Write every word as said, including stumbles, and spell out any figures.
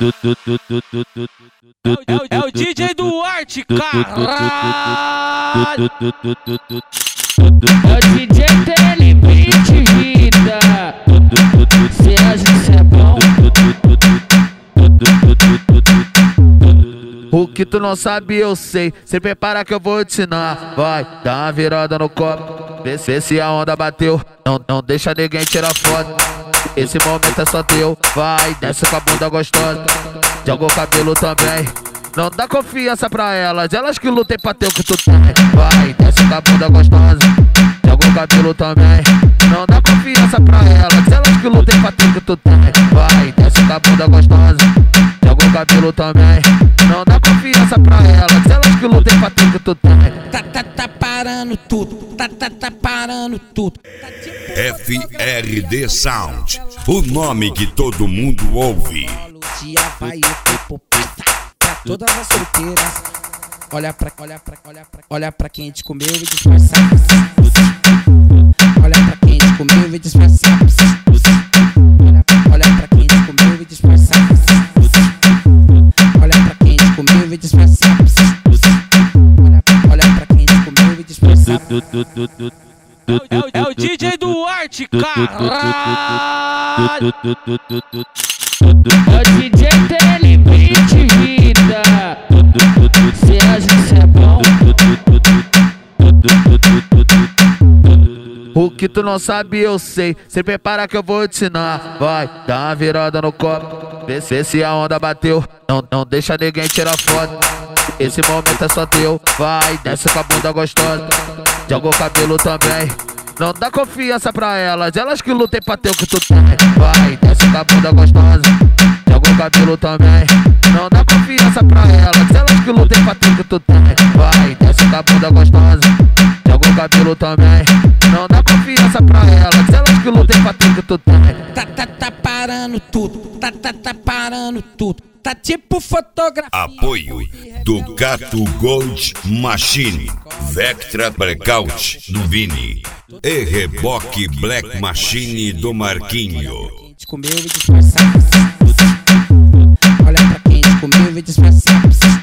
É, o- é o D J Duarte, caralho! É o D J Telebeat vida. Cê acha que cê é bom? O que tu não sabe eu sei, se prepara que eu vou te ensinar. Vai, dá uma virada no copo, vê, vê se a onda bateu. Não, não deixa ninguém tirar foto, esse momento é só teu. Vai, desce com a bunda gostosa, joga o cabelo também. Não dá confiança pra elas, elas que lutem pra ter o que tu tem. Vai, desce com a bunda gostosa, joga o cabelo também. Não dá confiança pra elas, elas que lutem pra ter o que tu tem. Vai, desce com a bunda gostosa, joga o cabelo também. Não dá confiança pra elas, elas que lutem pra ter o que tu tem. Tá, tá, tá parando tudo, tá, tá, tá parando tudo. F R D Sound, o nome que todo mundo ouve. De Havaianas pra todas as solteiras. Olha pra, olha pra, olha pra, olha pra quem te comeu e disfarçar. Olha pra quem te comeu e disfarçar. Olha, olha pra quem te comeu e disfarçar. Olha pra quem te comeu e disfarçar. Olha, olha pra quem te comeu e disfarçar. É o, é o D J Duarte, caralho! É o D J Telebeat vida. Cê acha que cê é bom? O que tu não sabe eu sei, se prepara que eu vou te ensinar. Vai, dá uma virada no copo, vê, vê se a onda bateu. Não, não deixa ninguém tirar foto, esse momento é só teu. Vai, desce com a bunda gostosa, joga o cabelo também. Não dá confiança pra elas, elas que lutem pra ter o que tu tem. Vai, desce com a bunda gostosa, joga o cabelo também. Não dá confiança pra elas, elas que lutem pra ter o que tu tem. Vai, desce com a bunda gostosa, joga o cabelo também. Não dá confiança pra elas, elas que lutem pra ter o que tu tem. Tá, tá, tá parando tudo, tá, tá, tá parando tudo. Tá tipo fotografia. Apoio do Gato Gold Machine, Vectra Breakout do Vini e Reboque Black Machine do Marquinho. Quem te comeu e disfarçar. Olha pra quem te comeu e disfarçar.